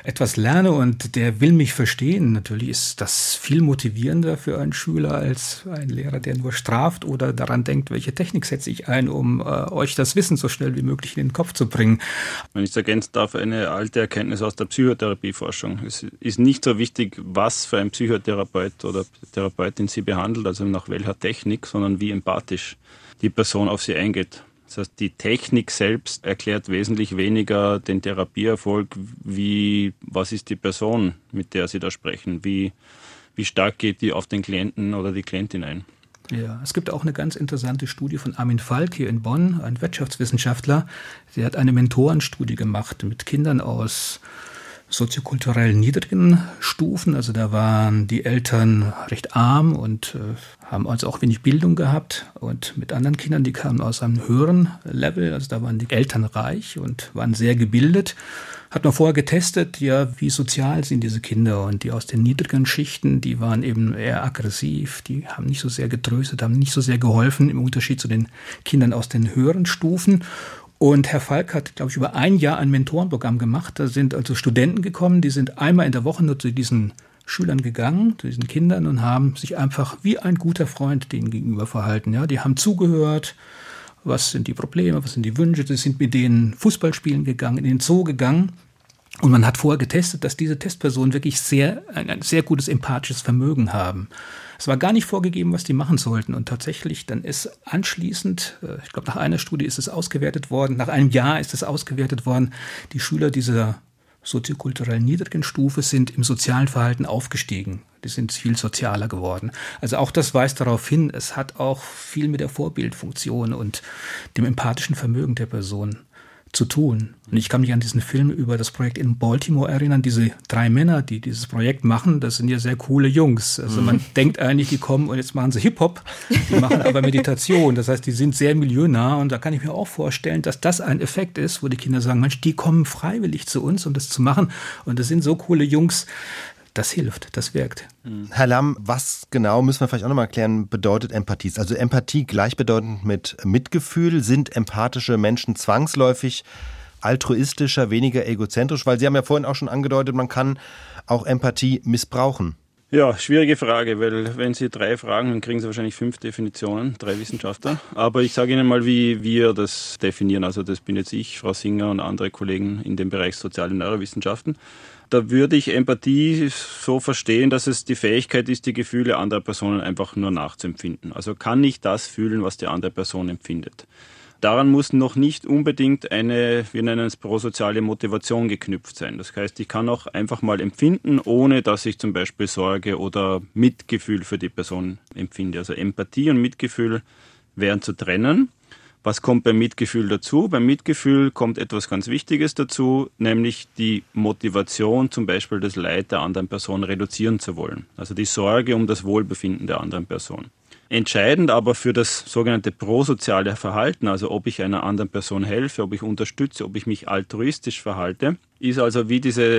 etwas lerne und der will mich verstehen, natürlich ist das viel motivierender für einen Schüler als ein Lehrer, der nur straft oder daran denkt, welche Technik setze ich ein, um äh, euch das Wissen so schnell wie möglich in den Kopf zu bringen. Wenn ich es ergänzen darf, eine alte Erkenntnis aus der Psychotherapieforschung. Es ist nicht so wichtig, was für ein Psychotherapeut oder Therapeutin sie behandelt, also nach welcher Technik, sondern wie empathisch die Person auf sie eingeht. Das heißt, die Technik selbst erklärt wesentlich weniger den Therapieerfolg, wie, was ist die Person, mit der Sie da sprechen, wie, wie stark geht die auf den Klienten oder die Klientin ein. Ja, es gibt auch eine ganz interessante Studie von Armin Falk hier in Bonn, ein Wirtschaftswissenschaftler, der hat eine Mentorenstudie gemacht mit Kindern aus soziokulturell niedrigen Stufen, also da waren die Eltern recht arm und äh, haben also auch wenig Bildung gehabt und mit anderen Kindern, die kamen aus einem höheren Level, also da waren die Eltern reich und waren sehr gebildet. Hat man vorher getestet, ja, wie sozial sind diese Kinder und die aus den niedrigen Schichten, die waren eben eher aggressiv, die haben nicht so sehr getröstet, haben nicht so sehr geholfen im Unterschied zu den Kindern aus den höheren Stufen. Und Herr Falk hat, glaube ich, über ein Jahr ein Mentorenprogramm gemacht. Da sind also Studenten gekommen, die sind einmal in der Woche nur zu diesen Schülern gegangen, zu diesen Kindern und haben sich einfach wie ein guter Freund denen gegenüber verhalten. Ja, die haben zugehört, was sind die Probleme, was sind die Wünsche. Sie sind mit denen Fußball spielen gegangen, in den Zoo gegangen. Und man hat vorher getestet, dass diese Testpersonen wirklich sehr, ein, ein sehr gutes empathisches Vermögen haben. Es war gar nicht vorgegeben, was die machen sollten. Und tatsächlich, dann ist anschließend, ich glaube, nach einer Studie ist es ausgewertet worden, nach einem Jahr ist es ausgewertet worden, die Schüler dieser soziokulturell niedrigen Stufe sind im sozialen Verhalten aufgestiegen. Die sind viel sozialer geworden. Also auch das weist darauf hin, es hat auch viel mit der Vorbildfunktion und dem empathischen Vermögen der Person zu tun. Und ich kann mich an diesen Film über das Projekt in Baltimore erinnern. Diese drei Männer, die dieses Projekt machen, das sind ja sehr coole Jungs. Also man mhm. denkt eigentlich, die kommen und jetzt machen sie Hip-Hop, die machen aber Meditation. Das heißt, die sind sehr milieunah und da kann ich mir auch vorstellen, dass das ein Effekt ist, wo die Kinder sagen, Mensch, die kommen freiwillig zu uns, um das zu machen. Und das sind so coole Jungs. Das hilft, das wirkt. Herr Lamm, was genau, müssen wir vielleicht auch nochmal erklären, bedeutet Empathie? Also Empathie gleichbedeutend mit Mitgefühl. Sind empathische Menschen zwangsläufig altruistischer, weniger egozentrisch? Weil Sie haben ja vorhin auch schon angedeutet, man kann auch Empathie missbrauchen. Ja, schwierige Frage, weil wenn Sie drei fragen, dann kriegen Sie wahrscheinlich fünf Definitionen, drei Wissenschaftler. Aber ich sage Ihnen mal, wie wir das definieren. Also das bin jetzt ich, Frau Singer und andere Kollegen in dem Bereich soziale Neurowissenschaften. Da würde ich Empathie so verstehen, dass es die Fähigkeit ist, die Gefühle anderer Personen einfach nur nachzuempfinden. Also kann ich das fühlen, was die andere Person empfindet. Daran muss noch nicht unbedingt eine, wir nennen es prosoziale Motivation geknüpft sein. Das heißt, ich kann auch einfach mal empfinden, ohne dass ich zum Beispiel Sorge oder Mitgefühl für die Person empfinde. Also Empathie und Mitgefühl wären zu trennen. Was kommt beim Mitgefühl dazu? Beim Mitgefühl kommt etwas ganz Wichtiges dazu, nämlich die Motivation, zum Beispiel das Leid der anderen Person reduzieren zu wollen. Also die Sorge um das Wohlbefinden der anderen Person. Entscheidend aber für das sogenannte prosoziale Verhalten, also ob ich einer anderen Person helfe, ob ich unterstütze, ob ich mich altruistisch verhalte, ist also, wie diese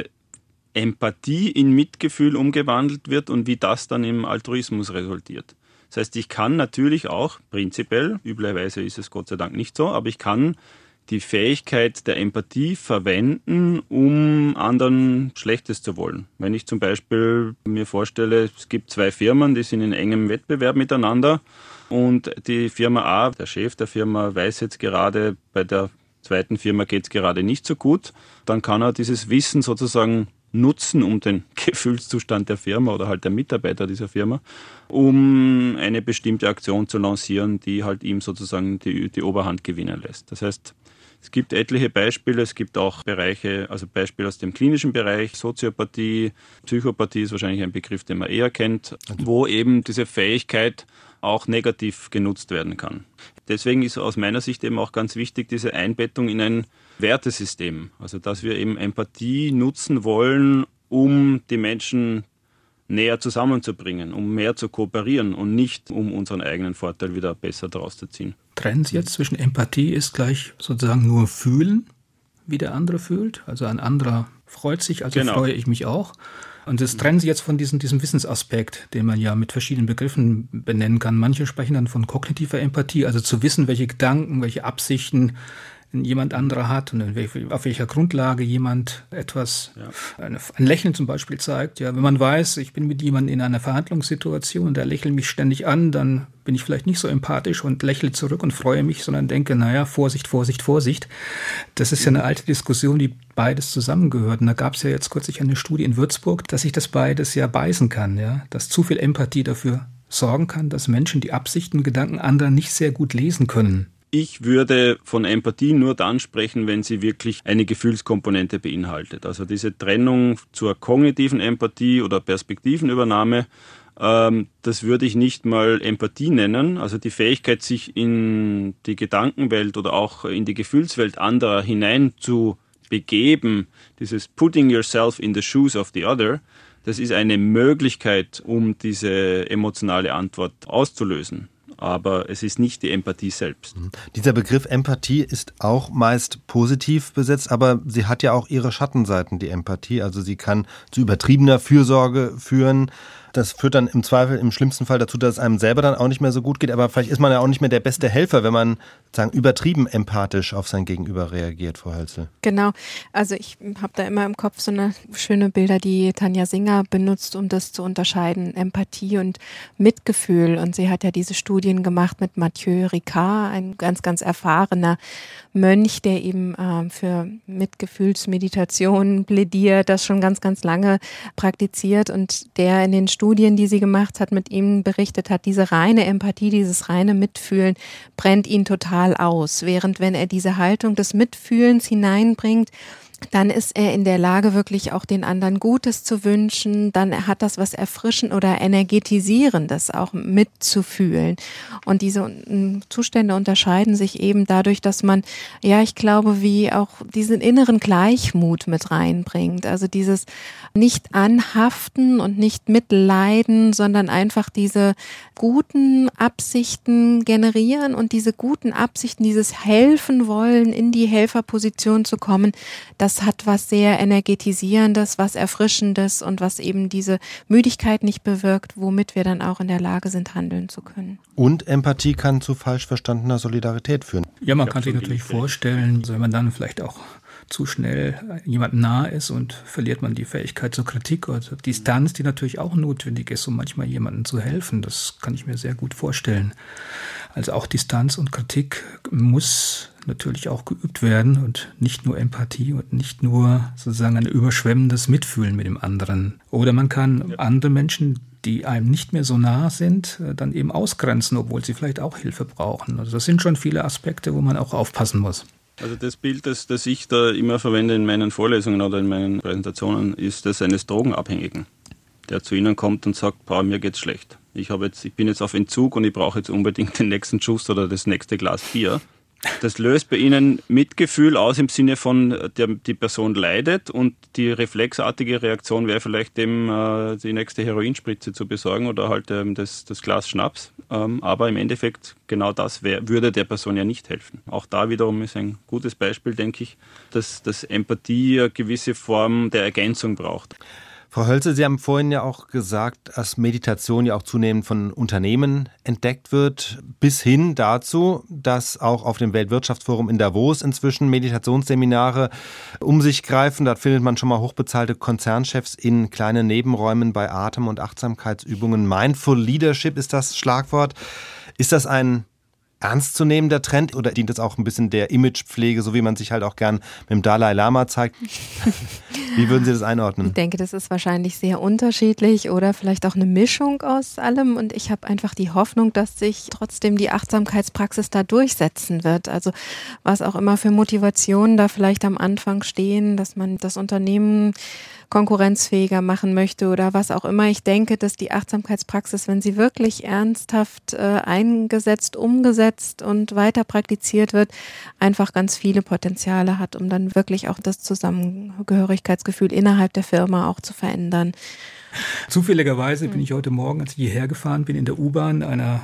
Empathie in Mitgefühl umgewandelt wird und wie das dann im Altruismus resultiert. Das heißt, ich kann natürlich auch prinzipiell, üblicherweise ist es Gott sei Dank nicht so, aber ich kann die Fähigkeit der Empathie verwenden, um anderen Schlechtes zu wollen. Wenn ich zum Beispiel mir vorstelle, es gibt zwei Firmen, die sind in engem Wettbewerb miteinander und die Firma A, der Chef der Firma, weiß jetzt gerade, bei der zweiten Firma geht es gerade nicht so gut, dann kann er dieses Wissen sozusagen nutzen, um den Gefühlszustand der Firma oder halt der Mitarbeiter dieser Firma, um eine bestimmte Aktion zu lancieren, die halt ihm sozusagen die, die Oberhand gewinnen lässt. Das heißt, es gibt etliche Beispiele, es gibt auch Bereiche, also Beispiele aus dem klinischen Bereich, Soziopathie, Psychopathie ist wahrscheinlich ein Begriff, den man eher kennt, wo eben diese Fähigkeit auch negativ genutzt werden kann. Deswegen ist aus meiner Sicht eben auch ganz wichtig, diese Einbettung in ein Wertesystem. Also dass wir eben Empathie nutzen wollen, um die Menschen näher zusammenzubringen, um mehr zu kooperieren und nicht, um unseren eigenen Vorteil wieder besser daraus zu ziehen. Trennen Sie jetzt zwischen Empathie ist gleich sozusagen nur fühlen, wie der andere fühlt. Also ein anderer freut sich, also genau. Freue ich mich auch. Und das trennen Sie jetzt von diesem, diesem Wissensaspekt, den man ja mit verschiedenen Begriffen benennen kann. Manche sprechen dann von kognitiver Empathie, also zu wissen, welche Gedanken, welche Absichten jemand anderer hat und auf welcher Grundlage jemand etwas, ja. eine, ein Lächeln zum Beispiel zeigt. Ja, wenn man weiß, ich bin mit jemandem in einer Verhandlungssituation und der lächelt mich ständig an, dann bin ich vielleicht nicht so empathisch und lächle zurück und freue mich, sondern denke, naja, Vorsicht, Vorsicht, Vorsicht. Das ist ja eine alte Diskussion, die beides zusammengehört. Und da gab es ja jetzt kürzlich eine Studie in Würzburg, dass sich das beides ja beißen kann, ja, dass zu viel Empathie dafür sorgen kann, dass Menschen die Absichten, Gedanken anderer nicht sehr gut lesen können. Ich würde von Empathie nur dann sprechen, wenn sie wirklich eine Gefühlskomponente beinhaltet. Also diese Trennung zur kognitiven Empathie oder Perspektivenübernahme, ähm, das würde ich nicht mal Empathie nennen. Also die Fähigkeit, sich in die Gedankenwelt oder auch in die Gefühlswelt anderer hinein zu begeben, dieses Putting yourself in the shoes of the other, das ist eine Möglichkeit, um diese emotionale Antwort auszulösen. Aber es ist nicht die Empathie selbst. Dieser Begriff Empathie ist auch meist positiv besetzt, aber sie hat ja auch ihre Schattenseiten, die Empathie. Also sie kann zu übertriebener Fürsorge führen. Das führt dann im Zweifel im schlimmsten Fall dazu, dass es einem selber dann auch nicht mehr so gut geht. Aber vielleicht ist man ja auch nicht mehr der beste Helfer, wenn man sagen übertrieben empathisch auf sein Gegenüber reagiert, Frau Hölzel. Genau. Also ich habe da immer im Kopf so eine schöne Bilder, die Tanja Singer benutzt, um das zu unterscheiden, Empathie und Mitgefühl. Und sie hat ja diese Studien gemacht mit Mathieu Ricard, ein ganz, ganz erfahrener Mönch, der eben äh, für Mitgefühlsmeditation plädiert, das schon ganz, ganz lange praktiziert und der in den Studien, die sie gemacht hat, mit ihm berichtet hat, diese reine Empathie, dieses reine Mitfühlen brennt ihn total aus. Während wenn er diese Haltung des Mitfühlens hineinbringt, dann ist er in der Lage, wirklich auch den anderen Gutes zu wünschen. Dann hat das was Erfrischend oder Energetisierendes auch mitzufühlen. Und diese Zustände unterscheiden sich eben dadurch, dass man, ja, ich glaube, wie auch diesen inneren Gleichmut mit reinbringt. Also dieses nicht anhaften und nicht mitleiden, sondern einfach diese guten Absichten generieren und diese guten Absichten, dieses Helfen wollen, in die Helferposition zu kommen, das hat was sehr Energetisierendes, was Erfrischendes und was eben diese Müdigkeit nicht bewirkt, womit wir dann auch in der Lage sind, handeln zu können. Und Empathie kann zu falsch verstandener Solidarität führen. Ja, man kann sich natürlich vorstellen, wenn man dann vielleicht auch zu schnell jemandem nahe ist und verliert man die Fähigkeit zur Kritik oder zur Distanz, die natürlich auch notwendig ist, um manchmal jemandem zu helfen. Das kann ich mir sehr gut vorstellen. Also auch Distanz und Kritik muss natürlich auch geübt werden und nicht nur Empathie und nicht nur sozusagen ein überschwemmendes Mitfühlen mit dem anderen. Oder man kann ja. andere Menschen, die einem nicht mehr so nah sind, dann eben ausgrenzen, obwohl sie vielleicht auch Hilfe brauchen. Also das sind schon viele Aspekte, wo man auch aufpassen muss. Also das Bild, das, das ich da immer verwende in meinen Vorlesungen oder in meinen Präsentationen, ist das eines Drogenabhängigen, der zu Ihnen kommt und sagt, boah, mir geht's schlecht. Ich, habe jetzt, ich bin jetzt auf Entzug und ich brauche jetzt unbedingt den nächsten Schuss oder das nächste Glas Bier. Das löst bei Ihnen Mitgefühl aus im Sinne von, der, die Person leidet und die reflexartige Reaktion wäre vielleicht dem äh, die nächste Heroinspritze zu besorgen oder halt ähm, das, das Glas Schnaps. Ähm, aber im Endeffekt genau das wär, würde der Person ja nicht helfen. Auch da wiederum ist ein gutes Beispiel, denke ich, dass, dass Empathie eine gewisse Form der Ergänzung braucht. Frau Hölzel, Sie haben vorhin ja auch gesagt, dass Meditation ja auch zunehmend von Unternehmen entdeckt wird, bis hin dazu, dass auch auf dem Weltwirtschaftsforum in Davos inzwischen Meditationsseminare um sich greifen. Dort findet man schon mal hochbezahlte Konzernchefs in kleinen Nebenräumen bei Atem- und Achtsamkeitsübungen. Mindful Leadership ist das Schlagwort. Ist das ein ernstzunehmender Trend oder dient es auch ein bisschen der Imagepflege, so wie man sich halt auch gern mit dem Dalai Lama zeigt? Wie würden Sie das einordnen? Ich denke, das ist wahrscheinlich sehr unterschiedlich oder vielleicht auch eine Mischung aus allem und ich habe einfach die Hoffnung, dass sich trotzdem die Achtsamkeitspraxis da durchsetzen wird. Also was auch immer für Motivationen da vielleicht am Anfang stehen, dass man das Unternehmen konkurrenzfähiger machen möchte oder was auch immer. Ich denke, dass die Achtsamkeitspraxis, wenn sie wirklich ernsthaft äh, eingesetzt, umgesetzt und weiter praktiziert wird, einfach ganz viele Potenziale hat, um dann wirklich auch das Zusammengehörigkeitsgefühl innerhalb der Firma auch zu verändern. Zufälligerweise bin ich heute Morgen, als ich hierher gefahren bin, in der U-Bahn einer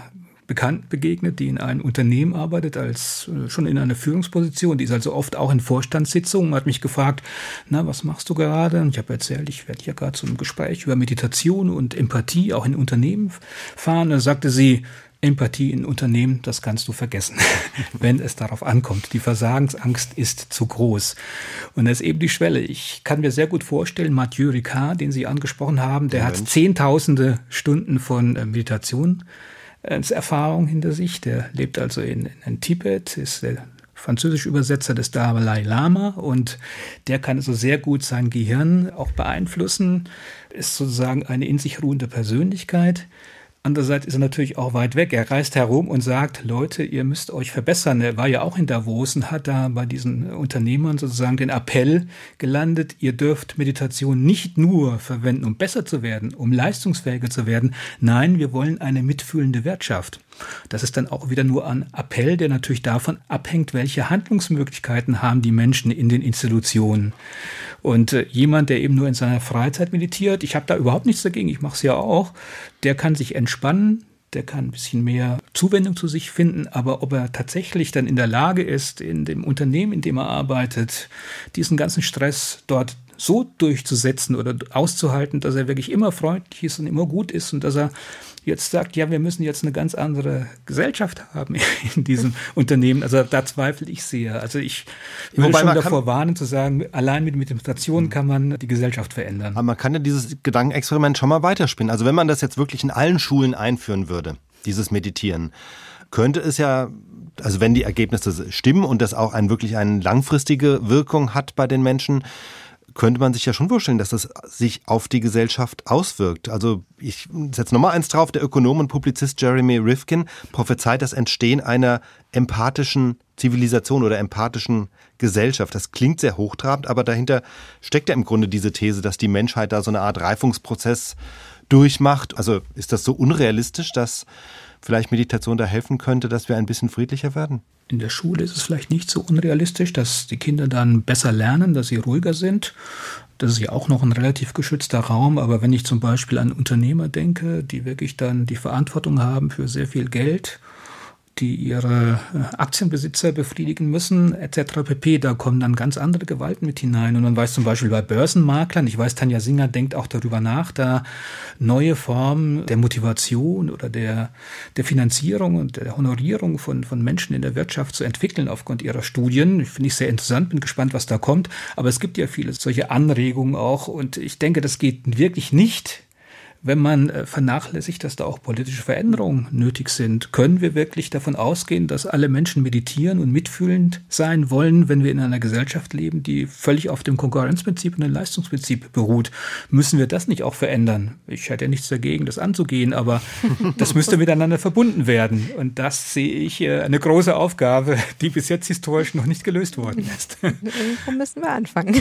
Bekannten begegnet, die in einem Unternehmen arbeitet, als schon in einer Führungsposition. Die ist also oft auch in Vorstandssitzungen, hat mich gefragt, na, was machst du gerade? Und ich habe erzählt, ich werde hier gerade zu einem Gespräch über Meditation und Empathie auch in Unternehmen fahren. Da sagte sie, Empathie in Unternehmen, das kannst du vergessen, wenn es darauf ankommt. Die Versagensangst ist zu groß. Und das ist eben die Schwelle. Ich kann mir sehr gut vorstellen, Mathieu Ricard, den Sie angesprochen haben, der hat zehntausende Stunden von Meditation als Erfahrung hinter sich. Der lebt also in, in Tibet, ist der französische Übersetzer des Dalai Lama und der kann also sehr gut sein Gehirn auch beeinflussen, ist sozusagen eine in sich ruhende Persönlichkeit. Andererseits ist er natürlich auch weit weg. Er reist herum und sagt, Leute, ihr müsst euch verbessern. Er war ja auch in Davos und hat da bei diesen Unternehmern sozusagen den Appell gelandet, ihr dürft Meditation nicht nur verwenden, um besser zu werden, um leistungsfähiger zu werden. Nein, wir wollen eine mitfühlende Wirtschaft. Das ist dann auch wieder nur ein Appell, der natürlich davon abhängt, welche Handlungsmöglichkeiten haben die Menschen in den Institutionen. Und äh, jemand, der eben nur in seiner Freizeit meditiert, ich habe da überhaupt nichts dagegen, ich mache es ja auch, der kann sich entspannen, der kann ein bisschen mehr Zuwendung zu sich finden, aber ob er tatsächlich dann in der Lage ist, in dem Unternehmen, in dem er arbeitet, diesen ganzen Stress dort so durchzusetzen oder auszuhalten, dass er wirklich immer freundlich ist und immer gut ist und dass er jetzt sagt, ja, wir müssen jetzt eine ganz andere Gesellschaft haben in diesem Unternehmen. Also da zweifle ich sehr. Also ich würde Wobei schon davor warnen zu sagen, allein mit Meditation kann man die Gesellschaft verändern. Aber man kann ja dieses Gedankenexperiment schon mal weiterspinnen. Also wenn man das jetzt wirklich in allen Schulen einführen würde, dieses Meditieren, könnte es ja, also wenn die Ergebnisse stimmen und das auch ein, wirklich eine langfristige Wirkung hat bei den Menschen, könnte man sich ja schon vorstellen, dass das sich auf die Gesellschaft auswirkt. Also ich setze nochmal eins drauf, der Ökonom und Publizist Jeremy Rifkin prophezeit das Entstehen einer empathischen Zivilisation oder empathischen Gesellschaft. Das klingt sehr hochtrabend, aber dahinter steckt ja im Grunde diese These, dass die Menschheit da so eine Art Reifungsprozess durchmacht. Also ist das so unrealistisch, dass vielleicht Meditation da helfen könnte, dass wir ein bisschen friedlicher werden? In der Schule ist es vielleicht nicht so unrealistisch, dass die Kinder dann besser lernen, dass sie ruhiger sind. Das ist ja auch noch ein relativ geschützter Raum. Aber wenn ich zum Beispiel an Unternehmer denke, die wirklich dann die Verantwortung haben für sehr viel Geld, die ihre Aktienbesitzer befriedigen müssen, et cetera pp. Da kommen dann ganz andere Gewalten mit hinein. Und man weiß zum Beispiel bei Börsenmaklern, ich weiß, Tanja Singer denkt auch darüber nach, da neue Formen der Motivation oder der, der Finanzierung und der Honorierung von, von Menschen in der Wirtschaft zu entwickeln aufgrund ihrer Studien. Ich finde ich sehr interessant, bin gespannt, was da kommt. Aber es gibt ja viele solche Anregungen auch. Und ich denke, das geht wirklich nicht, wenn man vernachlässigt, dass da auch politische Veränderungen nötig sind. Können wir wirklich davon ausgehen, dass alle Menschen meditieren und mitfühlend sein wollen, wenn wir in einer Gesellschaft leben, die völlig auf dem Konkurrenzprinzip und dem Leistungsprinzip beruht? Müssen wir das nicht auch verändern? Ich hätte ja nichts dagegen, das anzugehen, aber das müsste miteinander verbunden werden. Und das sehe ich eine große Aufgabe, die bis jetzt historisch noch nicht gelöst worden ist. Irgendwo müssen wir anfangen.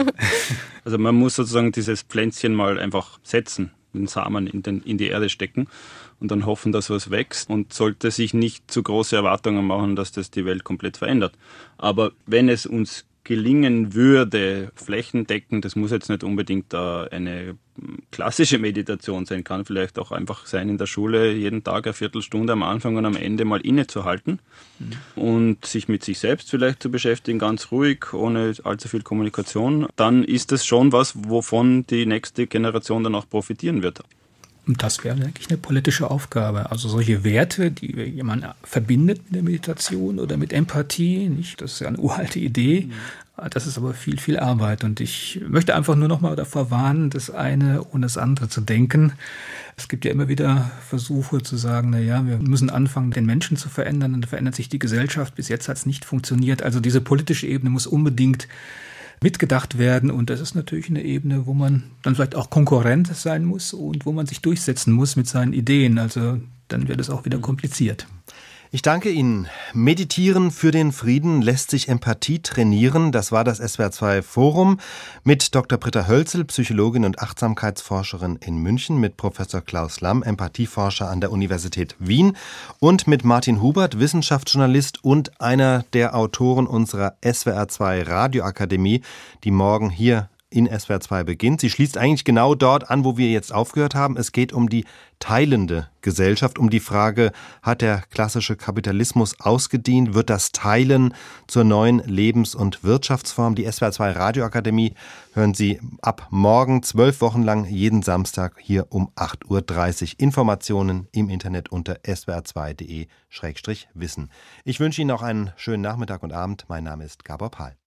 Also man muss sozusagen dieses Pflänzchen mal einfach setzen, den Samen in, den, in die Erde stecken und dann hoffen, dass was wächst und sollte sich nicht zu große Erwartungen machen, dass das die Welt komplett verändert. Aber wenn es uns gelingen würde, flächendeckend, das muss jetzt nicht unbedingt eine klassische Meditation sein, kann vielleicht auch einfach sein, in der Schule jeden Tag eine Viertelstunde am Anfang und am Ende mal innezuhalten mhm. und sich mit sich selbst vielleicht zu beschäftigen, ganz ruhig, ohne allzu viel Kommunikation, dann ist das schon was, wovon die nächste Generation dann auch profitieren wird. Und das wäre eigentlich eine politische Aufgabe. Also solche Werte, die jemand verbindet mit der Meditation oder mit Empathie, nicht? Das ist ja eine uralte Idee. Das ist aber viel, viel Arbeit. Und ich möchte einfach nur noch mal davor warnen, das eine ohne das andere zu denken. Es gibt ja immer wieder Versuche zu sagen, na ja, wir müssen anfangen, den Menschen zu verändern. Dann verändert sich die Gesellschaft. Bis jetzt hat es nicht funktioniert. Also diese politische Ebene muss unbedingt mitgedacht werden und das ist natürlich eine Ebene, wo man dann vielleicht auch Konkurrent sein muss und wo man sich durchsetzen muss mit seinen Ideen. Also dann wird es auch wieder kompliziert. Ich danke Ihnen. Meditieren für den Frieden lässt sich Empathie trainieren. Das war das S W R zwei Forum mit Doktor Britta Hölzel, Psychologin und Achtsamkeitsforscherin in München, mit Professor Klaus Lamm, Empathieforscher an der Universität Wien und mit Martin Hubert, Wissenschaftsjournalist und einer der Autoren unserer S W R zwei Radioakademie, die morgen hier in S W R zwei beginnt. Sie schließt eigentlich genau dort an, wo wir jetzt aufgehört haben. Es geht um die teilende Gesellschaft, um die Frage, hat der klassische Kapitalismus ausgedient? Wird das Teilen zur neuen Lebens- und Wirtschaftsform? Die S W R zwei Radioakademie hören Sie ab morgen zwölf Wochen lang jeden Samstag hier um acht Uhr dreißig. Informationen im Internet unter s w r zwei punkt d e slash wissen. Ich wünsche Ihnen noch einen schönen Nachmittag und Abend. Mein Name ist Gabor Pahl.